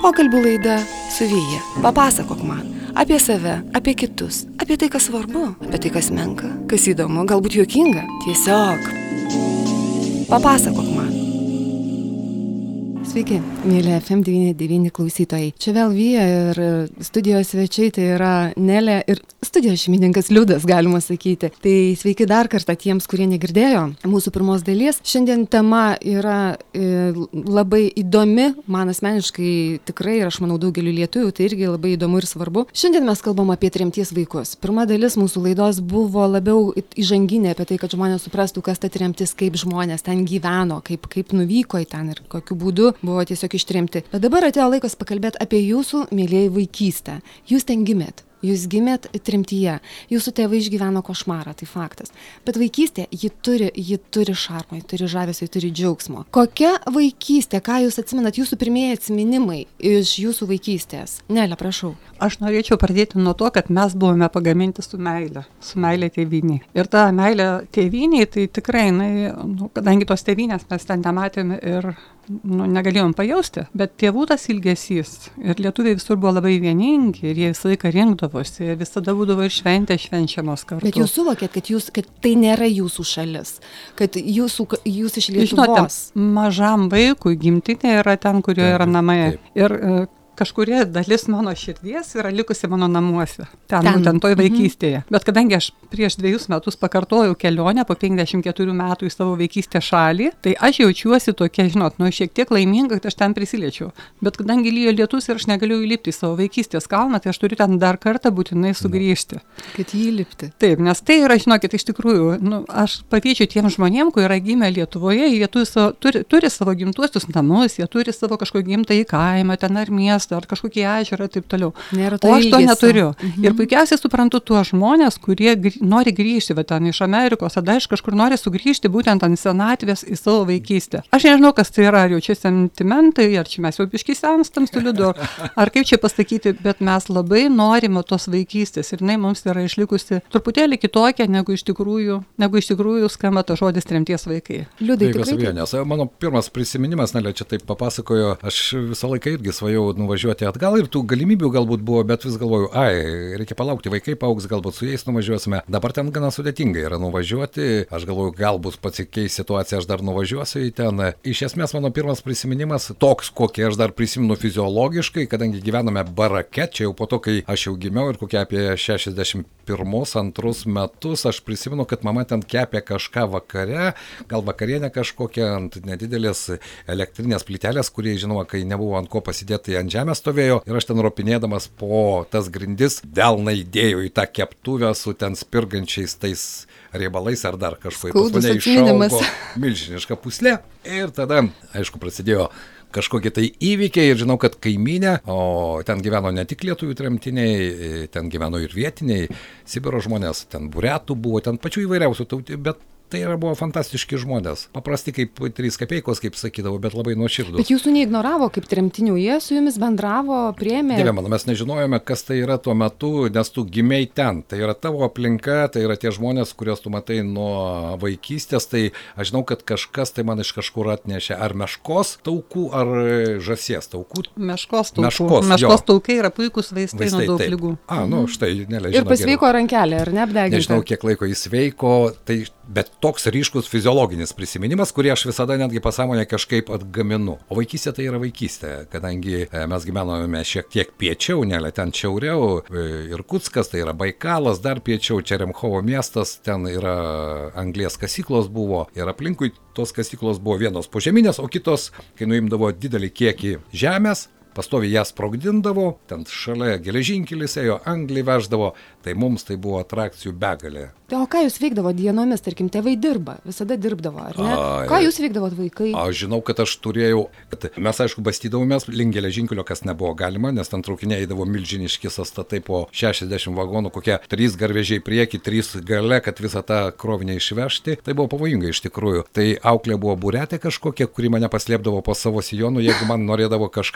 Pokalbių laida su Vyja. Papasakok man apie save, apie kitus, apie tai, kas svarbu, apie tai, kas menka, kas įdomu, galbūt juokinga. Tiesiog papasakok man. Sveiki, mėly FM99 klausytojai. Čia vėl Vyja ir studijos svečiai, tai yra Nelė ir studijos šeimininkas Liudas, galima sakyti. Tai sveiki dar kartą tiems, kurie negirdėjo mūsų pirmos dalies. Šiandien tema yra labai įdomi, man asmeniškai tikrai ir aš manau daugeliu lietuvių, tai irgi labai įdomu ir svarbu. Šiandien mes kalbam apie tremties vaikus. Pirma dalis mūsų laidos buvo labiau įžanginė apie tai, kad žmonės suprastų, kas ta tremtis, kaip žmonės ten gyveno, kaip nuvyko į ten ir kokiu būdu buvo tiesiog ištremti. Bet dabar atėjo laikas pakalbėti apie jūsų, mėlėjai, vaikystę. Jūs ten gimėt. Jūs gimėt tremtyje, jūsų tėvai išgyveno košmarą, tai faktas. Bet vaikystė, ji turi šarmą, ji turi žavesio, ji turi džiaugsmo. Kokia vaikystė, ką jūs atsimenat, jūsų pirmieji atsiminimai iš jūsų vaikystės? Nelė, prašau. Aš norėčiau pradėti nuo to, kad mes buvome pagaminti su meilė tėvynei. Ir ta meilė tėvyniai, tai tikrai, kadangi tos tėvynės mes ten nematėme ir negalėjom pajausti, bet tėvų tas ilgesys ir lietuviai visur buvo labai vieningi ir jie visą laiką rinkdavosi, visada būdavo ir švenčiamos kartu. Bet jūs suvokėt, kad tai nėra jūsų šalis, kad jūs iš Lietuvos. Žinote, mažam vaikui gimtinė yra ten, kurioje yra namai. Ir kažkuria dalis mano širdies yra likusi mano namuose, būtent toj vaikystėje. Bet kadangi aš prieš 2 metus pakartojau kelionę po 54 metų į savo vaikystės šalį, tai aš jaučiuosi tokia, šiek tiek laiminga, kad aš ten prisiliečiau. Bet kadangi lyjo lietus ir aš negalėjau įlipti į savo vaikystės kalną, tai aš turiu ten dar kartą būtinai sugrįžti. Kad jį įlipti. Taip, nes tai yra, iš tikrųjų, aš paviečiu tiem žmonėm, kurie yra gimę Lietuvoje, jie turi savo gimtuosius namus, jie turi savo kažkokį gimtąjį kaimą, ten ar miestą, ar kažkokį ežerą ir taip toliau. O aš to neturiu. Ir puikiausiai suprantu tuos žmonės, kurie nori grįžti, ten iš Amerikos, tada iš kažkur nori sugrįžti būtent ant senatvės į savo vaikystę. Aš nežinau, kas tai yra, ar jau čia sentimentai, ar čia mes jau biškį senstam su Liudu, ar kaip čia pasakyti, bet mes labai norime tos vaikystės ir jinai mums yra išlikusi truputėlį kitokia, negu iš tikrųjų skamba tas žodis tremties vaikai. Liudai, tikrai. Mano pirmas prisiminimas, Nelė čia taip papasakojo, aš visą laiką irgi svajau nuvažiuoti atgal ir tų galimybių galbūt buvo, bet vis galvoju, reikia palaukti, vaikai paaugs, galbūt su jais nuvažiuosime. Dabar ten gana sudėtinga yra nuvažiuoti, aš galvoju, galbūt pasikeis situacija, aš dar nuvažiuosiu į ten. Iš esmės mano pirmas prisiminimas toks, kokį aš dar prisimenu fiziologiškai, kadangi gyvename barake, čia jau po to, kai aš jau gimiau ir kokie apie 61-2 metus, aš prisimenu, kad mama ten kepė kažką vakare, gal vakarienę kažkokią ant nedidelės elektrinės plytelės, kurie, žinoma, kai nebuvo ant ko pasidėti, ant žemės stovėjo ir aš ten ropinėdamas po tas grindis delną įdėjau į tą keptuvę su ten spirgančiais tais riebalais ar dar kažko. Pas mane išaugo milžiniška pūslė ir tada, aišku, prasidėjo kažkokie tai įvykiai ir žinau, kad kaimynė, o ten gyveno ne tik lietuvių tremtiniai, ten gyveno ir vietiniai, Sibiro žmonės, ten buretų buvo, ten pačių įvairiausių tautų, bet tai buvo fantastiški žmonės. Paprasti kaip 3 kapeikos, kaip sakydavo, bet labai nuoširdūs. Bet jūsų neignoravo kaip tremtinių, jie su jumis bendravo, priėmė. Dieve mano, mes nežinojome, kas tai yra tuo metu, nes tu gimei ten. Tai yra tavo aplinka, tai yra tie žmonės, kuriuos tu matai nuo vaikystės. Tai aš žinau, kad kažkas tai man iš kažkur atnešė ar meškos taukų, ar žąsies taukų. Meškos taukai yra puikūs vaistai nuo daug ligų. Štai, Nelė, žinau. Ir pasveiko rankelė, ar neapdeginta? Nežinau, kiek laiko jis veiko, bet toks ryškus fiziologinis prisiminimas, kurį aš visada netgi pasąmonę kažkaip atgaminu. O vaikystė tai yra vaikystė, kadangi mes gyvenome šiek tiek piečiau, Nelė, ten šiauriau, Irkutskas, tai yra Baikalas, dar piečiau, Čeremchovo miestas, ten yra anglies kasyklos buvo ir aplinkui tos kasyklos buvo vienos požeminės, o kitos, kai nuimdavo didelį kiekį žemės, pastoviai jas sprogdindavo, ten šalia geležinkelis ėjo, anglį veždavo, tai mums tai buvo atrakcijų begalė. Tai o ką jūs veikdavo dienomis, tarkim, tėvai dirba, visada dirbdavo, ar ne? Ką jūs veikdavot vaikai? Aš žinau, kad aš turėjau, kad mes aišku bastydavomės link geležinkelio, kas nebuvo galima, nes ten traukiniai eidavo milžiniški sąstatai po 60 vagonų, kokie 3 garvežiai prieki, 3 gale, kad visą tą krovinį išvežti. Tai buvo pavojinga iš tikrųjų. Tai auklė buvo buretė kažkokia, kuri mane paslėpdavo po savo sijonu, jeigu man norėdavo kažkas pliaukšt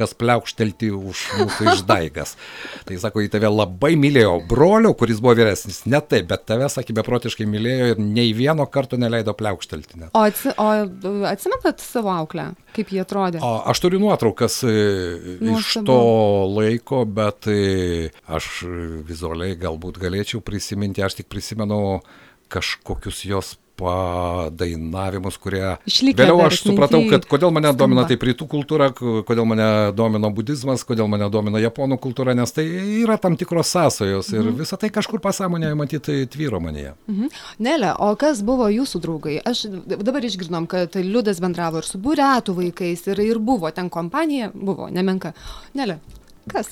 pliaukštelti už mūsų išdaigas. Tai sako, į tave labai mylėjo brolio, kuris buvo vyresnis, ne taip, bet tave, sakė, beprotiškai mylėjo ir nei vieno karto neleido pliaukštelti net. O atsimenat savo auklę, kaip jie atrodė? Aš turiu nuotraukas iš to laiko, bet aš vizualiai galbūt galėčiau prisiminti, aš tik prisimenu kažkokius jos padainavimus, kurie išlikę vėliau aš supratau, kad kodėl mane domina taip rytų kultūra, kodėl mane domino budizmas, kodėl mane domino japonų kultūra, nes tai yra tam tikros sąsajos ir visą tai kažkur pasąmonėje matyti tvyro manyje. Nelė, o kas buvo jūsų draugai? Aš dabar išgirdom, kad Liudas bendravo ir su buriatų vaikais ir buvo ten kompanija, buvo nemenka. Nelė, kas?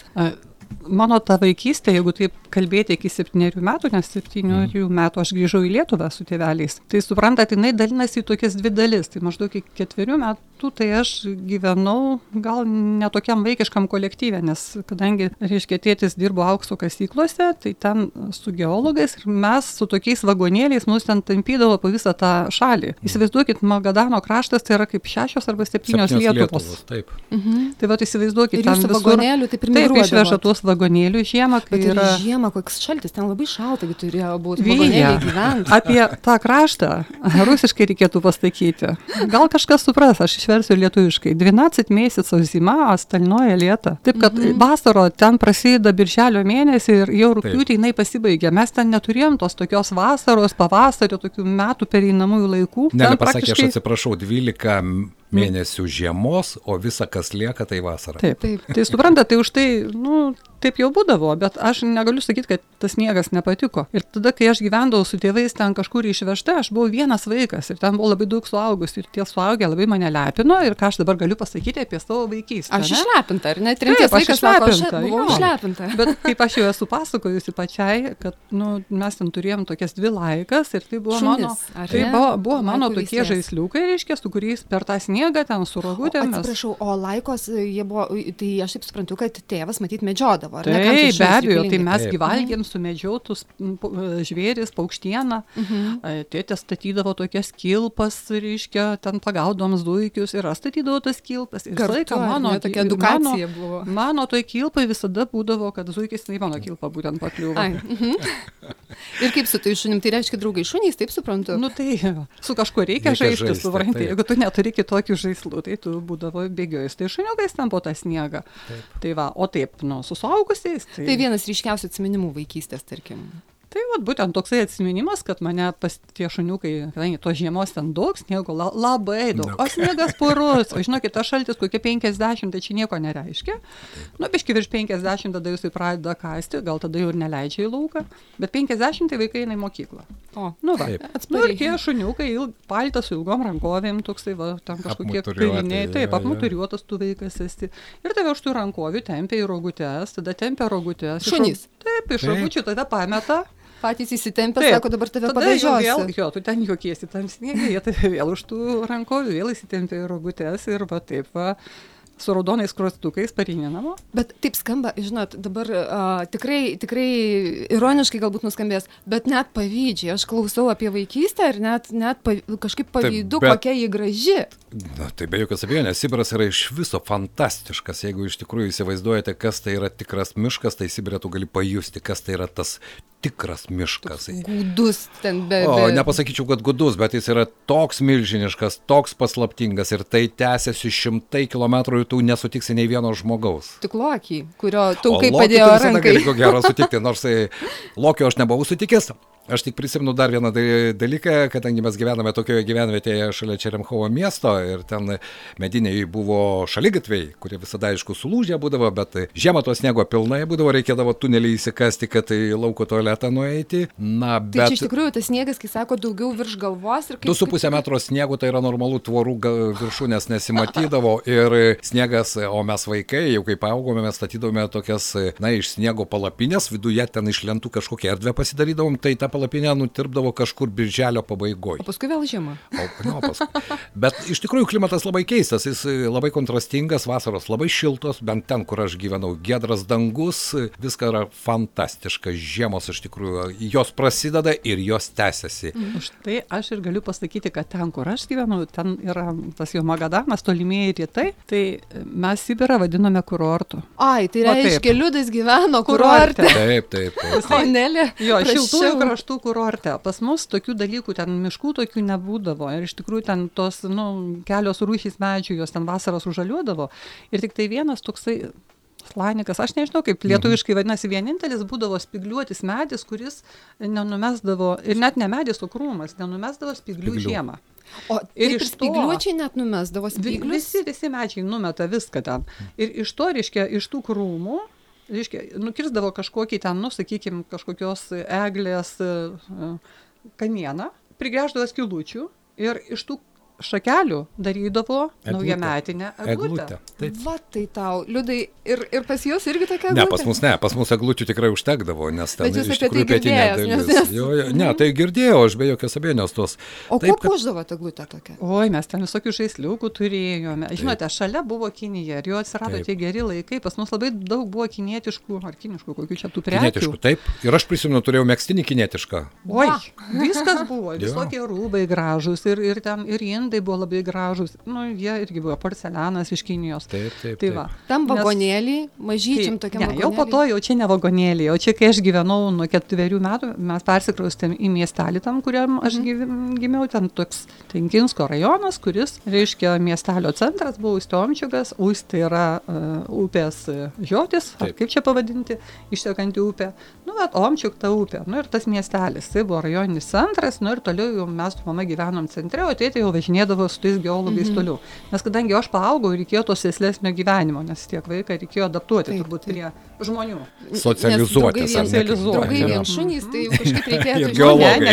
Mano ta vaikystė, jeigu taip kalbėti iki 7 metų, nes 7 metų aš grįžau į Lietuvą su tėveliais, tai suprantat, jinai dalinasi į tokias 2 dalis. Tai maždaug iki 4 metų tai aš gyvenau gal netokiam vaikiškam kolektyve, nes kadangi, reiškia, tėtis dirbo aukso kasyklose, tai ten su geologais ir mes su tokiais vagonėliais mus ten tampydavo po visą tą šalį. Įsivaizduokit, Magadano kraštas tai yra kaip 6 arba 7 Lietuvos. Taip. Tai va, įsivaizduokit, ir jūsų vagonėlių taip ir migruodavo. Taip, išveža tuos vagonėlių žiemą, kai yra... Žiemą, koks šaltis, ten labai šalta, turėjo būti vagonėliai gyventi. Apie tą kraštą rusiškai reikėtų pasakyti. Gal kažkas supras, aš išversiu lietuviškai. 12 mėnesių zima, остальное лето. Taip, kad vasaro ten prasideda birželio mėnesį ir jau rugpjūtį jinai pasibaigia. Mes ten neturėjom tos tokios vasaros, pavasario, tokių metų pereinamųjų laikų. Nelė pasakė, aš atsiprašau, 12 mėnesių žiemos, o visa, kas lieka, tai vasara. Taip. Tai suprantate, tai už tai, taip jau būdavo, bet aš negaliu sakyti, kad tas sniegas nepatiko. Ir tada, kai aš gyvendavau su tėvais ten kažkur išvežta, aš buvau vienas vaikas ir ten buvo labai daug suaugusių ir tie suaugę labai mane lepino ir ką aš dabar galiu pasakyti apie savo vaikystę. Aš išlepinta, ar ne? Trinties vaikas sako, aš buvau išlepinta. Bet kaip aš jau esu pasakojusi pačiai, kad mes ten turėjom tokias 2 laikas ir tai buvo mano tokie žaisliukai, reiškia, su kuriais per tą sniegą ten su rogutėmis. Atsiprašau, o laikos jie buvo, tai aš taip suprantu, kad tėvas matyt medžiodavo. Taip, be abejo, tai mes gyvalgėm sumedžiotus žvėris, paukštieną. Tėtė statydavo tokias kilpas, reiškia, ten pagaudom zuikius ir aš statydavau tas kilpas. Ir kartu, tokia edukacija buvo. Mano toj kilpai visada būdavo, kad zuikis į mano kilpą būtent pakliuvo. Ir kaip su tai šunim, tai reiškia draugai šunys, taip suprantu? Tai su kažkuo reikia žaisti, supranti. Jeigu tu neturi kitokių žaislų, tai tu būdavo bėgiojus. Tai šuniukais ten po tą sniegą. Tai va, o taip, su suaugusiais. Tai vienas ryškiausių atsiminimų vaikystės, tarkim. Tai būtent toksai atsiminimas, kad mane pas tie šuniukai, kadangi tos žiemos ten daug, sniego labai daug, o sniegas purus, o žinokit, tas šaltis kokie 50, tai čia nieko nereiškia. Biški virš 50 tada jūs pradeda kasti, gal tada jau ir neleidžia į lauką, bet 50 tai vaikai eina į mokyklą. Ir tie šuniukai, paltas su ilgom rankovėm, toksai, ten kažkokie kailiniai, taip, apmuturiuotas tu vaikas esi. Ir tave už tų rankovių tempia į rogutes, tada tempia rogutes. Šunys. Taip, iš rogučių tada pameta. Patys įsitempę, sako, dabar tave padažiosiu. Tu ten juokiesi tam sniegą, jie tave vėl už tų rankovių, vėl įsitempia į rogutes ir va taip va. Su raudonais skruostukais parinė namo. Bet taip skamba, žinot, dabar tikrai ironiškai galbūt nuskambės, bet net pavydžiai. Aš klausau apie vaikystę ir net kažkaip pavydu, kokia ji graži. Tai be jokios abejonės, Sibiras yra iš viso fantastiškas. Jeigu iš tikrųjų įsivaizduojate, kas tai yra tikras miškas, tai Sibire tu gali pajusti, kas tai yra tas tikras miškas. Gūdus ten nepasakyčiau, kad gūdus, bet jis yra toks milžiniškas, toks paslaptingas ir tai tęsiasi 100 kilometrų ir tu nesutiksi nei vieno žmogaus. Tik Lokį, kurio taukai padėjo rankai. Ko gero sutikti, nors Lokio aš nebuvau sutikęs. Aš tik prisimenu dar vieną dalyką, kadangi mes gyvename tokioje gyvenvietėje šalia Čeremchovo miesto ir ten mediniai buvo šaligatviai, kurie visada aišku sulūžę būdavo, bet žiemą to sniego pilnai būdavo, reikėdavo tunelį įsikasti, kad į lauko tualetą nueiti. Tai čia iš tikrųjų tas sniegas, kai sako, daugiau virš galvos. 2,5 metro sniego tai yra normalu, tvorų viršūnės nesimatydavo ir sniegas, o mes vaikai, jau kaip augome, mes statydavome tokias, iš sniego palapinės, viduje ten iš lentų kažkokią erdvę pasidarydavom, tai ta palapinė nutirpdavo kažkur birželio pabaigoje. O paskui vėl žiema. Bet iš tikrųjų klimatas labai keistas, jis labai kontrastingas, vasaros labai šiltos, bent ten, kur aš gyvenau, giedras dangus, viskas yra fantastiška, žiemos iš tikrųjų, jos prasideda ir jos tęsiasi. Už tai aš ir galiu pasakyti, kad ten, kur aš gyvenau, ten yra tas jau Magadanas, tolimieji rytai, tai mes Sibirą vadiname kurortu. Ai, tai reiškia, Liudas gyveno kurorte. Taip. O Nelė? Jo, šiltųjų kraštų kurorte. Pas mus tokių dalykų, ten miškų tokių nebūdavo. Ir iš tikrųjų ten tos, kelios rūšys medžių, jos ten vasaros užaliuodavo. Ir tik tai vienas toksai slanikas, aš nežinau, kaip lietuviškai vadinasi, vienintelis būdavo spygliuotis medis, kuris nenumesdavo, ir net ne medis, o krūmas, nenumesdavo spyglių žiemą. O ir spygliuočiai net numesdavo spyglius? Visi medžiai numeta viską ten. Ir iš to, reiškia, iš tų krūmų, nukirsdavo kažkokį ten, sakykime, kažkokios eglės kamieną, prigręždavo skylučių ir iš tų šakelių darydavo naujametinę eglutę. Va tai tau, Liudai, ir pas jūs irgi tokia eglutė? Pas mus eglučių tikrai užtekdavo, nes ten iš tikrųjų pietinė dalis. Ne, tai girdėjau, aš be jokios abejonės tos. O kuo puošdavot eglutę tokią? Oi, mes ten visokių žaisliukų turėjome. Žinote, šalia buvo Kinija ir jo atsirado tie geri laikai. Pas mus labai daug buvo kinietiškų ar kiniškų, kokių čia tų prekių. Kinietiškų, taip. Ir aš prisimenu, turėjau megztinį kinietišką. Oi, viskas buvo. Visokie rūbai gražūs ir ten ir indai buvo labai gražūs. Jie irgi buvo porcelianas iš Kinijos. Taip. Tam vagonėlį, mažyčiam tokiam vagonėlį. Jau po to jau čia ne vagonėlį. O čia, kai aš gyvenau nuo 4 metų, mes persikraustėm į miestelį tam, kuriam aš gimiau. Ten toks Tenkinsko rajonas, kuris, reiškia, miestelio centras buvo Ustiomčiukas. Usti yra upės žiotis, ar kaip čia pavadinti, ištekanti upė. Omčiuk ta upė. Ir tas miestelis. Tai buvo rajoninis centras. Ir toliau jau mes su mama gyvenom centre, o tėtė jau važinėdavo su tais geologais toliau. Nes kadangi aš paaugau, reikėjo to sėslesnio gyvenimo, nes tiek vaiką reikėjo adaptuoti turbūt prie žmonių. Socializuotis. Draugai vien šunys, tai kažkaip reikėtų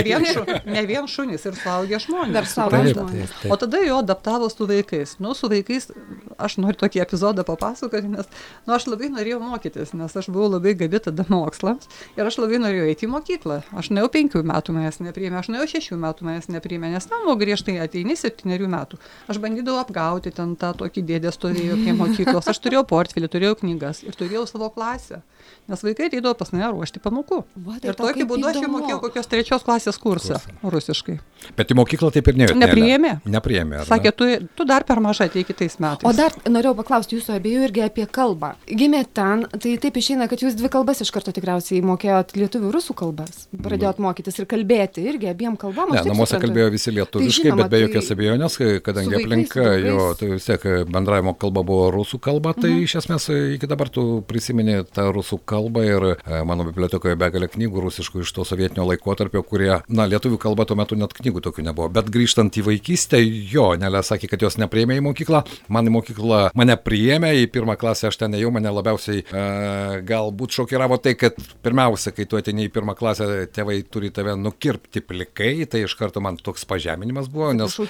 ne vien šunys ir suaugę žmonės. Dar suaugę žmonės. O tada jo adaptavo su vaikais. Su vaikais aš noriu tokį epizodą papasakoti, nes aš labai norėjau mokytis, nes aš buvau labai gabi tada mokslams ir aš labai norėjau eiti į mokyklą. Aš ne jau 5 metų manęs nepriėmė, aš ne jau 6 metų manęs nepriėmė, nes tam buvo griežtai ateini 7 metų. Aš bandydavau apgauti ten tą tokį dėdę stovėjo prie mokyklos. Aš turėjau portfelį, turėjau knygas ir turėjau savo klasę. Nes vaikai ateidavo pas mane ruošti pamokų. Ir tokiu būdu aš jau mokėjau kokios 3 klasės kursą rusiškai. Bet į mokyklą taip ir nepriėmė. Sakė, tu dar per mažai ateik kitais metais. O dar norėjau paklausti jūsų abiejų irgi apie kalbą. Gimėt ten, tai taip išeina, kad jūs 2 kalbas iš karto tikriausiai mokėjot lietuvių rusų kalbas. Pradėjot mokytis ir kalbėti irgi abiem kalbom. Ne, namuose kalbėjo visi lietuviškai, bet be jokios abejonės, kadangi aplinka tai vis tiek bendravimo kalba buvo rusų kalba, tai iš esmės iki dabar tu prisimeni tą rusų kalbą ir mano bibliotekoje begalė knygų rusiškų iš to sovietinio laikotarpio, kurie, lietuvių kalba tuo metu net knygų tokių nebuvo. Bet grįžtant į vaikystę, Nelė sakė, kad jos nepriėmė į mokyklą. Man į mokyklą mane priėmė, į 1 klasę aš ten ėjau, mane labiausiai galbūt šokiravo tai, kad pirmiausia, kai tu ateini į 1 klasę, tėvai turi tave nukirpti plikai, tai iš karto man toks pažeminimas buvo.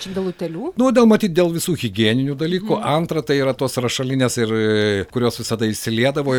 Dėl visų higieninių dalykų. Antra, tai yra tos rašalinės, kurios visada įsiliedavo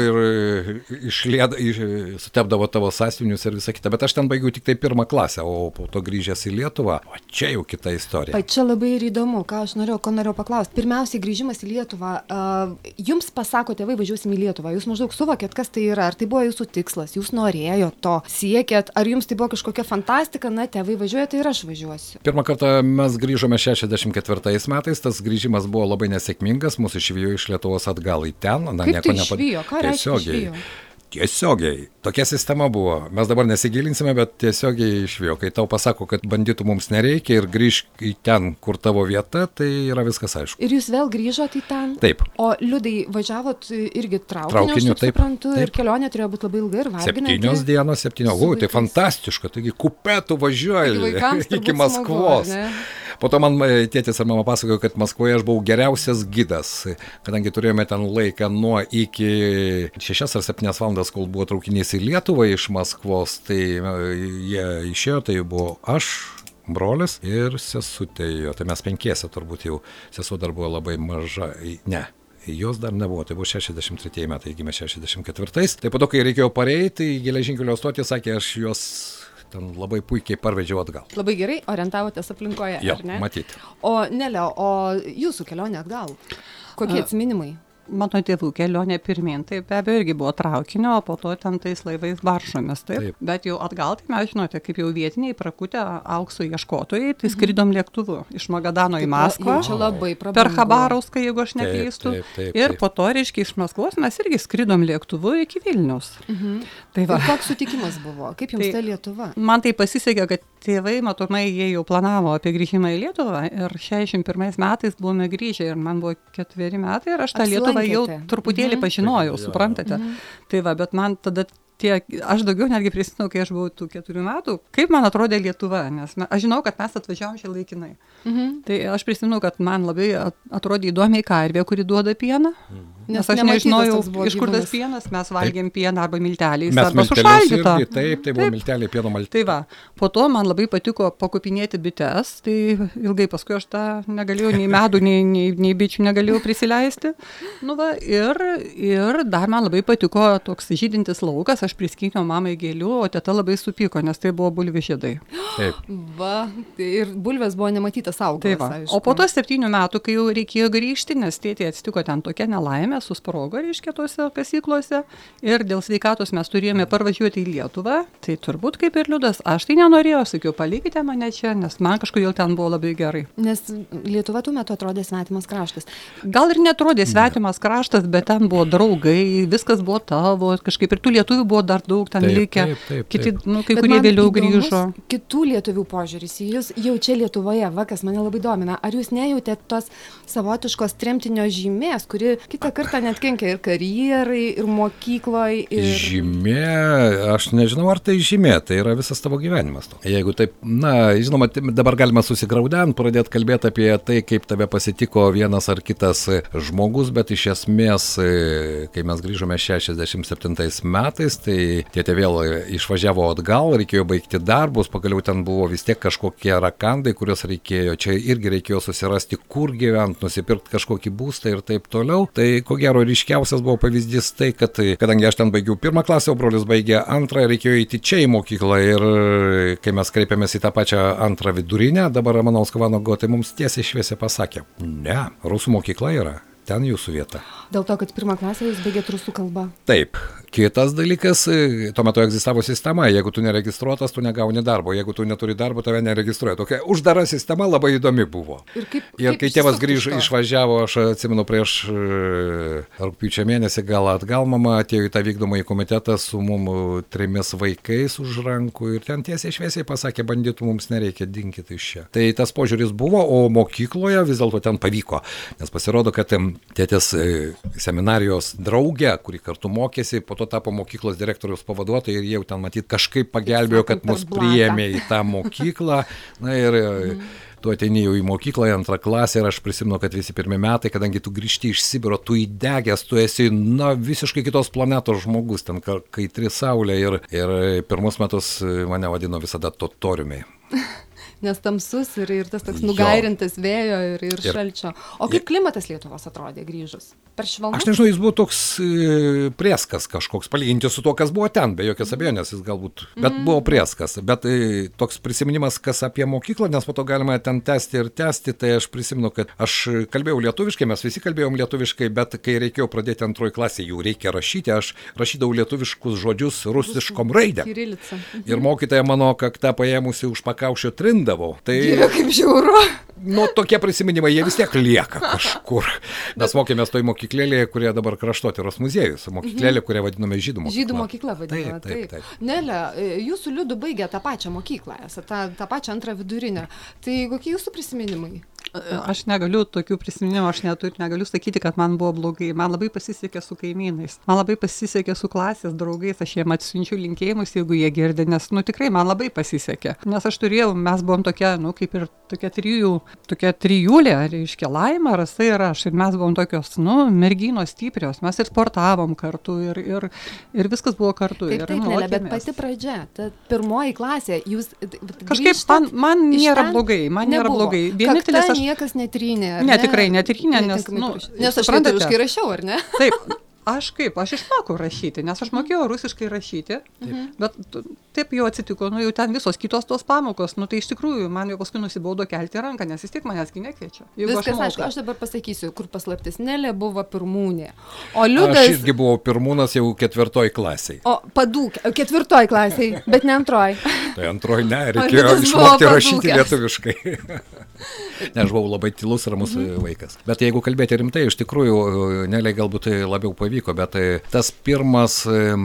ir sutepdavo tavo sąsiuvinius ir visą kitą. Bet aš ten baigiau tik tai 1 klasę, o po to grįžęs į Lietuvą, o čia jau kita istorija. Čia labai ir įdomu, ko norėjau paklausti. Pirmiausiai, grįžimas į Lietuvą. Jums pasako tėvai, važiuosim į Lietuvą. Jūs maždaug suvokėt, kas tai yra? Ar tai buvo jūsų tikslas? Jūs norėjot to, siekėt? Ar jums tai buvo kažkokia fantastika? Tėvai važiuoja, tai ir aš važiuosiu. Pirmą kartą mes grįžome 64 metais. Tas grįžimas buvo labai nesėkmingas. Mūsų išvijo iš Lietuvos atgal į ten. Kaip tai išvijo? Ką reiškia išvijo? Tiesiogiai. Tokia sistema buvo. Mes dabar nesigilinsime, bet tiesiogiai išvijo. Kai tau pasako, kad banditų mums nereikia ir grįžk į ten, kur tavo vieta, tai yra viskas aišku. Ir jūs vėl grįžot į ten? Taip. O Liudai, važiavot irgi traukiniu, aš suprantu, ir kelionė turėjo būti labai ilga ir varginanti. 7 dienos, 7. Tai fantastiška. Taigi kupetu važiuoji iki Maskvos. Po to man tėtis ir mama pasakojo, kad Maskvoje aš buvau geriausias gidas, kadangi turėjome ten laiką nuo iki 6 ar 7 valandas, kol buvo traukinys į Lietuvą iš Maskvos, tai jie išėjo, tai buvo aš, brolis ir sesutė jo, tai mes 5 turbūt jau, sesuo dar buvo labai maža, jos dar nebuvo, tai buvo 63 metai, gimė 64. Tai po to, kai reikėjo pareiti į geležinkelio stotį, sakė, aš juos ten labai puikiai parvedžiau atgal. Labai gerai orientavotės aplinkoje, Jo, ar ne? matyti. O Nelė, o jūsų kelionė atgal? Kokie atsiminimai? Mano tėvų kelionė pirmin, tai be abejo irgi buvo traukinio, o po to ten tais laivais baržomis, taip. Bet jau atgal, tai mes žinote, kaip jau vietiniai prakutę aukso ieškotojai, tai skridom lėktuvu iš Magadano į Maskvą, Čia labai prabangu. per Chabarovską, jeigu aš neklystu. Taip. Ir po to, reiškia, iš Maskvos mes irgi skridom lėktuvu iki Vilniaus. Tai va. Ir koks sutikimas buvo? Kaip jums ta Lietuva? Man tai pasisekė, kad tėvai, matomai, jie jau planavo apie grįžimą į Lietuvą ir 61 metais buvome grįžę ir man buvo 4 metai ir aš tą Lietuvą jau truputėlį pažinojau, suprantate. Tai va, bet man tada aš daugiau netgi prisimenu, kai aš buvau tų 4 metų, kaip man atrodė Lietuva, nes aš žinau, kad mes atvažiavom čia laikinai. Tai aš prisimenu, kad man labai atrodė įdomiai karvė, kuri duoda pieną, nes aš nežinojau, iš kur tas pienas, mes valgėm pieną arba milteliais, arba sušaldytą. Taip, tai buvo milteliai, pieno malteliai. Tai va, po to man labai patiko pakopinėti bites, tai ilgai paskui aš tą negalėjau, nei medų, nei bičių negalėjau prisileisti. Nu va, ir dar man labai patiko toks žydintis laukas, aš priskyniau mamai gėlių, o teta labai supyko, nes tai buvo bulvių žiedai. Taip. Va, ir bulvės buvo nematytas augalas. Tai va. O po to 7 metų, kai jau reikėjo grįžti, nes tėtė atsitiko ten tokia nelaimė, susprogo, reiškia, tose kasyklose, ir dėl sveikatos mes turėjome parvažiuoti į Lietuvą, tai turbūt kaip ir Liudas, aš tai nenorėjau, sakiau, palikite mane čia, nes man kažkodėl ten buvo labai gerai. Nes Lietuva tuo metu atrodė svetimas kraštas. Gal ir netrodė svetimas kraštas, bet ten buvo draugai, viskas buvo tavo, kažkaip ir tų lietuvių buvo dar daug ten likę, kiti, kai kurie vėliau grįžo. Kitų lietuvių požiūris į jūs jau čia Lietuvoje, va, kas mane labai domina, ar jūs nejautėt tos savotiškos tremtinio žymės, kuri kitą kartą net kenkia ir karjerai, ir mokykloje, ir... Žymė, aš nežinau, ar tai žymė, tai yra visas tavo gyvenimas. Jeigu taip, žinoma, dabar galima susigraudent, pradėti kalbėti apie tai, kaip tave pasitiko vienas ar kitas žmogus, bet iš esmės, kai mes grįžome 67 metais, tai tėtė vėl išvažiavo atgal, reikėjo baigti darbus, pagaliau ten buvo vis tiek kažkokie rakandai, kuriuos reikėjo, čia irgi reikėjo susirasti, kur gyventi, nusipirkti kažkokį būstą ir taip toliau. Tai ko gero ryškiausias buvo pavyzdys tai, kad kadangi aš ten baigiau 1 klasę, o brolis baigė 2, reikėjo eiti čia į mokyklą ir kai mes kreipėmės į tą pačią 2 vidurinę, dabar Ramanausko Vanago, tai mums tiesiai šviesiai pasakė, ne, rusų mokykla yra. Ten jūsų vieta. Dėl to, kad 1 klasę jūs baigėt rusų kalbą. Taip. Kitas dalykas, tuo metu egzistavo sistema, jeigu tu neregistruotas, tu negauni darbo, jeigu tu neturi darbo, tave neregistruoja. Tokia uždara sistema labai įdomi buvo. Ir kai tėvas grįžo, išvažiavo, aš atsimenu prieš rugpjūčio mėnesį gal atgal, mama atėjo į tą vykdomąjį komitetą su mum 3 vaikais už rankų ir ten tiesiai šviesiai pasakė, bandytų mums nereikia, dinkit iš čia. Tai tas požiūris buvo, o mokykloje vis dėlto ten pavyko, nes pasirodo, kad tėtės seminarijos draugė, kuri kartu mokėsi, po to tapo mokyklos direktoriaus pavaduotojai ir jau ten matyt kažkaip pagelbėjo, kad mus priėmė į tą mokyklą. Na ir tu ateini jau į mokyklą, į 2 klasę ir aš prisimenu, kad visi 1 metai, kadangi tu grįžti iš Sibiro, tu įdegęs, tu esi, visiškai kitos planetos žmogus, ten kaitri saulė ir 1 metus mane vadino visada totoriumi. Nes tamsus ir tas toks nugairintas vėjo ir šalčio. O kaip klimatas Lietuvos atrodė grįžus? Per švelnus? Aš nežinau, jis buvo toks prieskas kažkoks, palyginti su tuo, kas buvo ten, be jokios abejonės, jis galbūt, bet buvo prieskas. Bet toks prisiminimas, kas apie mokyklą, nes po to galima ten tęsti, tai aš prisimenu, kad aš kalbėjau lietuviškai, mes visi kalbėjom lietuviškai, bet kai reikėjo pradėti 2 klasę, jų reikia rašyti, aš rašydavau lietuviškus žodžius rusiškom raidėm. Ir mokytoja mano kaktą paėmusi už pakaušio trindavau. Tai kaip žiauru. Tokie prisiminimai, jie vis tiek lieka kažkur. Mes mokėmės toj mokyklėlėje, kurie dabar Kraštotyros muziejus, mokyklėlė, kurią vadiname Žydų mokykla. Žydų mokykla vadinama, taip. Nelė, jūs su Liudu baigė tą pačią mokyklą, tą pačią 2 vidurinę. Tai kokie jūsų prisiminimai? Aš negaliu tokių prisiminimų, aš negaliu sakyti, kad man buvo blogai. Man labai pasisekė su kaimynais, man labai pasisekė su klasės draugais, aš jiem atsiunčiu linkėjimus, jeigu jie girdi, nes tikrai man labai pasisekė. Nes aš turėjau, mes buvom tokia, kaip ir tokia trijulė, reiškia Laima, Rasa ir aš, ir mes buvom tokios, merginos stiprios, mes ir sportavom kartu ir viskas buvo kartu. Taip, Nelė, bet pati pradžia, ta 1 klasė, jūs kažkaip man nėra blogai, Vienintelis niekas netrynė, ar ne? Ne, tikrai netrynė, nes aš lietuviškai rašiau, ar ne? Taip, Aš išmokau rašyti, nes aš mokėjau rusiškai rašyti, bet taip jau atsitiko, jau ten visos kitos tos pamokos, tai iš tikrųjų man jau paskui nusibaudo kelti ranką, nes vis tiek manęsgi nekviečia. Viskas aišku, aš dabar pasakysiu, kur paslaptis. Nelė buvo pirmūnė, o Liudas... Aš irgi buvau pirmūnas jau 4 klasiai. O padūk, 4 klasiai, bet ne 2. Tai 2 ne, reikėjo išmokti rašyti lietuviškai. Ne, aš buvau labai tylus ir mūsų vaikas. Bet jeigu kalbėti rimtai, iš tikrųjų, Nelė galbūt labiau pavyko, bet tas pirmas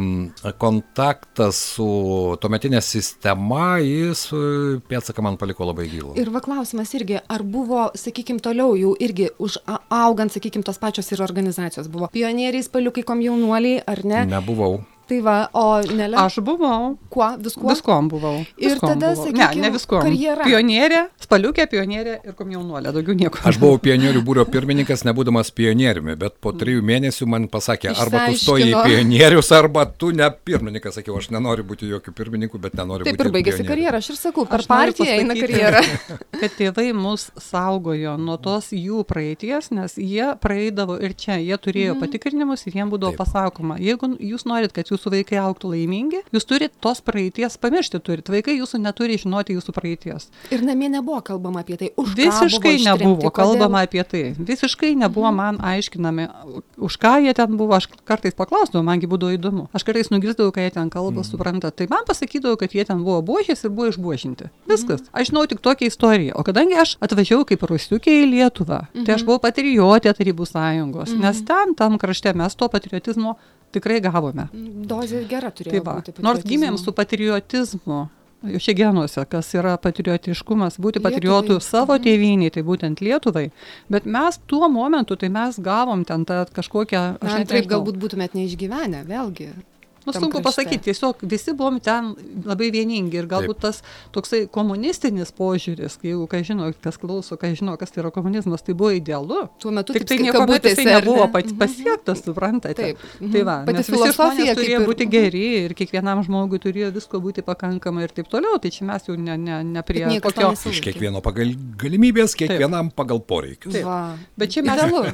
kontaktas su tuometinė sistema, jis pėdsaką man paliko labai gilų. Ir va klausimas irgi, ar buvo, sakykime, toliau jau irgi augant, sakykime, tos pačios ir organizacijos buvo pionieriai, spaliukai, komjaunuoliai, ar ne? Nebuvau. Tai va, o Nelė? Aš buvau. Kuo? Viskuo? Viskuom buvau. Ir tada, sakykime, ne viskuom. Karjera. Pionierė, spaliukė, pionierė ir komjaunuolė, daugiau nieko. Aš buvau pionierių būrio pirmininkas, nebūdamas pionieriumi, bet po 3 mėnesių man pasakė, arba tu stoji į pionierius, arba tu ne pirmininkas. Sakiau, aš nenoriu būti jokių pirmininkų, bet nenoriu būti pionierių. Taip ir baigėsi karjerą, aš ir sakau, per partiją eina karjerą. Kad tėvai mus saugojo nuo tos jų praeities, nes jie praeidavo ir čia, jie turėjo patikrinimus ir jiems būdavo pasakoma, jeigu jūs norit, kad jūsų vaikai augtų laimingi, jūs turit tos praeities pamiršti turit. Vaikai jūsų neturi žinoti jūsų praeities. Ir namie nebuvo kalbama apie tai. Visiškai nebuvo kalbama apie tai. Visiškai nebuvo man aiškinami, už ką jie ten buvo. Aš kartais paklausdavau, mangi būdavo įdomu. Aš kartais nugirsdavau, kai jie ten kalba, supranta. Tai man pasakydavo, kad jie ten buvo buožės ir buvo išbuožinti. Viskas. Aš žinau tik tokią istoriją. O kadangi aš atvažiavau kaip rusiukė į Lietuvą, tai aš buvau patriotė Tarybų sąjungos. Nes tam krašte mes to patriotizmo tikrai gavome. Dozė gera turėjo būti. Nors gimėm su patriotizmu, jau čia genuose, kas yra patriotiškumas, būti patriotų savo tėvynei, tai būtent Lietuvai, bet mes tuo momentu, tai mes gavom ten tą kažkokią... Taip galbūt būtumėt neišgyvenę, vėlgi. Sunku pasakyti, tiesiog visi buvom ten labai vieningi ir galbūt tas toksai komunistinis požiūris, jeigu kas žino, kas klauso, kas žino, kas tai yra komunizmas, tai buvo idealu. Tuo metu tik tai niekuomet jisai nebuvo pasiektas, suprantate. Tai va, nes visi žmonės turėjo būti geri ir kiekvienam žmogui turėjo visko būti pakankamai ir taip toliau, tai čia mes jau ne prie kokio... Iš kiekvieno pagal galimybės, kiekvienam pagal poreikius. Bet čia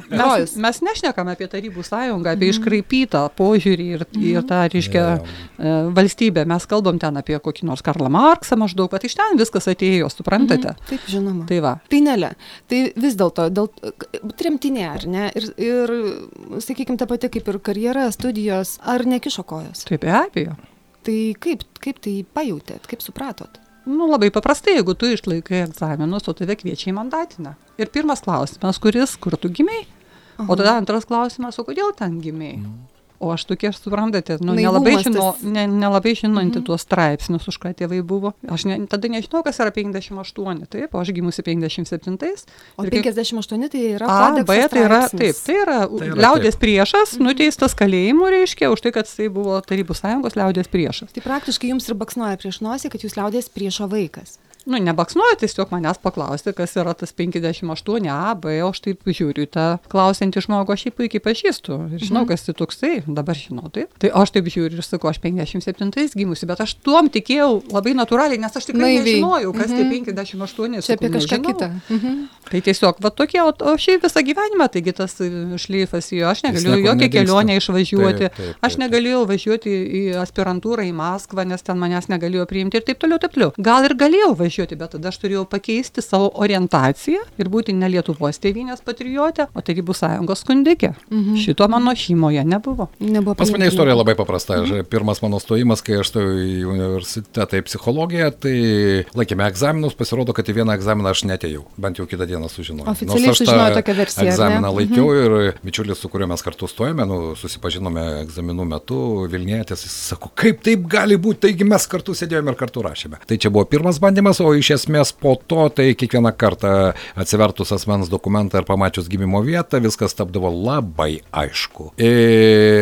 mes nešnekame apie Tarybų sąjungą, apie iškraipytą požiūrį ir tą valstybė. Mes kalbam ten apie kokį nors Karlą Marksą maždaug, bet iš ten viskas atėjo, suprantate? Taip, žinoma. Tai va. Tai Nelė, tai vis dėlto, tremtinė, ar ne? Ir sakykime, ta pati kaip ir karjera, studijos, ar nekišo kojos? Taip, be abejo. Tai kaip tai pajautėt, kaip supratot? Labai paprastai, jeigu tu išlaikai egzaminus, o tave kviečia į mandatinę. Ir pirmas klausimas, kur tu gimei? O tada antras klausimas, o kodėl ten gimei? O aš tokie, suprantate, nelabai žinanti tuos straipsnius, už ką tėvai buvo. Aš tada nežinau, kas yra 58, taip, o aš gimusi 57. O 58 tai yra kodekso straipsnis. Tai yra liaudės priešas, nuteistas kalėjimu, reiškia, už tai, kad jisai buvo Tarybų sąjungos liaudės priešas. Tai praktiškai jums ir baksnoja prieš nosį, kad jūs liaudės priešo vaikas. Nebaksnoja, tiesiog manęs paklausti, kas yra tas 58A, B, o aš taip žiūriu tą klausiantį žmogų, aš jį puikiai pažįstu ir žinau, kas tai toksai, dabar žinau, taip. Tai aš taip žiūriu ir sakau, aš 57 gimusi, bet aš tuom tikėjau labai natūraliai, nes aš tikrai nežinojau, kas tai 58. Čia apie kažką kitą. Tai tiesiog, va tokie, o šiaip visą gyvenimą, taigi tas šleifas jo, aš negalėjau jokią kelionę išvažiuoti, aš negalėjau važiuoti į aspirantūrą į Maskvą, nes ten manęs negalėjo priimti ir taip toliau. Gal ir galėjau važiuoti, bet tada aš turėjau pakeisti savo orientaciją ir būti ne Lietuvos tėvynės patriotė, o Tarybų sąjungos skundikė. Šito mano šeimoje nebuvo. Pas mane istorija labai paprasta. Pirmas mano stojimas, kai aš stojau į universitetą į psichologiją, tai laikėme egzaminus, pasirodo, kad į vieną egzaminą aš netėjau. Bent jau kitą dieną sužinojau. Oficialiai sužinojau tokią versiją. Egzaminą laikiau ir bičiulis, su kuriuo mes kartu stojame, susipažinome egzaminų metu, Vilnietis, jis sako, kaip taip gali būti, taigi mes kartu sėdėjome ir kartu rašėme. Tai čia buvo pirmas bandymas, o iš esmės po to, tai kiekvieną kartą atsivertus asmens dokumentą ir pamačius gimimo vietą, viskas tapdavo labai aišku. Ir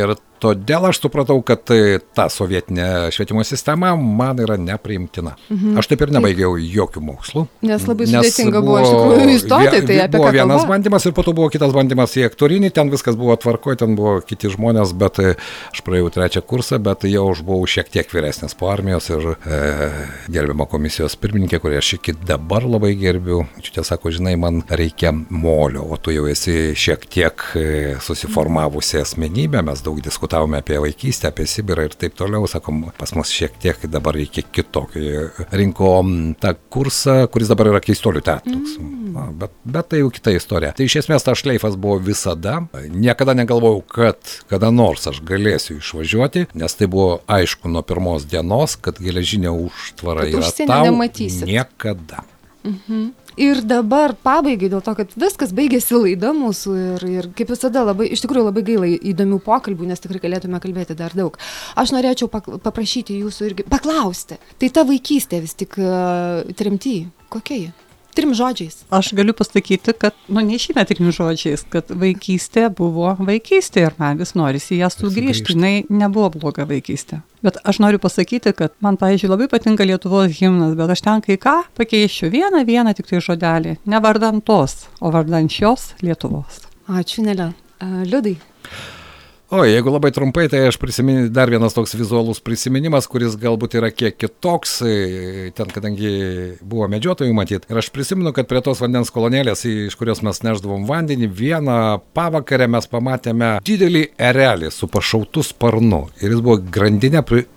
todėl aš supratau, kad ta sovietinė švietimo sistema man yra nepriimtina. Aš taip ir nebaigiau jokių mokslų. Nes labai sudėtinga buvo iš tikrųjų įstoti, tai apie buvo ką vienas kalba? bandymas ir po to buvo kitas bandymas į aktorinį, ten viskas buvo tvarkoje, ten buvo kiti žmonės, bet aš praėjau 3 kursą, bet jau aš buvau šiek tiek vyresnis po armijos ir gerbiama komisijos pirmininkė, kurią aš iki dabar labai gerbiu, čia sako, žinai, man reikia molio, o tu jau esi šiek tiek susiformavusi asmenybė, mes daug diskutavome apie vaikystę, apie Sibirą ir taip toliau, sakom, pas mus šiek tiek dabar reikia kitokio. Rinkom tą kursą, kuris dabar yra Keistuolių teatras, bet tai jau kita istorija. Tai iš esmės tas šleifas buvo visada, niekada negalvojau, kad kada nors aš galėsiu išvažiuoti, nes tai buvo aišku nuo pirmos dienos, kad geležinė užtvara Kad yra užsienio tau nematysit. niekada. Ir dabar pabaigai dėl to, kad viskas baigėsi laida mūsų ir kaip visada labai, iš tikrųjų labai gaila įdomių pokalbių, nes tikrai galėtume kalbėti dar daug. Aš norėčiau paprašyti jūsų irgi paklausti. Tai ta vaikystė vis tik tremty, kokia ji? 3 žodžiais. Aš galiu pasakyti, kad, neišeina 3 žodžiais, kad vaikystė buvo vaikystė ir man vis norisi ją sugrįžti. Jinai nebuvo bloga vaikystė. Bet aš noriu pasakyti, kad man, pavyzdžiui, labai patinka Lietuvos himnas, bet aš ten kai ką pakeičiu vieną tik tai žodelį. Ne vardan tos, o vardan šios Lietuvos. Ačiū, Nelė. Liudai. O, jeigu labai trumpai, tai aš prisimenu dar vienas toks vizualus prisiminimas, kuris galbūt yra kiek kitoks, ten kadangi buvo medžiotojų matyti. Ir aš prisimenu, kad prie tos vandens kolonėlės, iš kurios mes nešdavom vandenį, vieną pavakarę mes pamatėme didelį erelį su pašautu sparnu. Ir jis buvo grandinė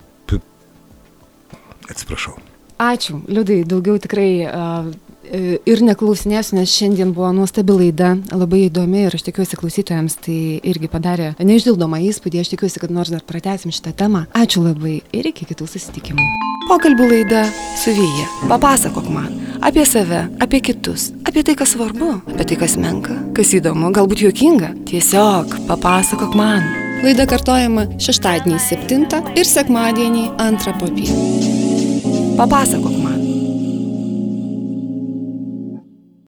Atsiprašau. Ačiū, Liudai, daugiau tikrai ir neklausinėsiu, nes šiandien buvo nuostabi laida, labai įdomi ir aš tikiuosi klausytojams tai irgi padarė neišdildomą įspūdį, aš tikiuosi, kad nors dar pratęsim šitą temą. Ačiū labai ir iki kitų susitikimų. Pokalbių laida su Vija. Papasakok man apie save, apie kitus, apie tai, kas svarbu, apie tai, kas menka, kas įdomu, galbūt juokinga. Tiesiog papasakok man. Laida kartojama šeštadienį 7 ir sekmadienį 2 popiet. Papasakok man.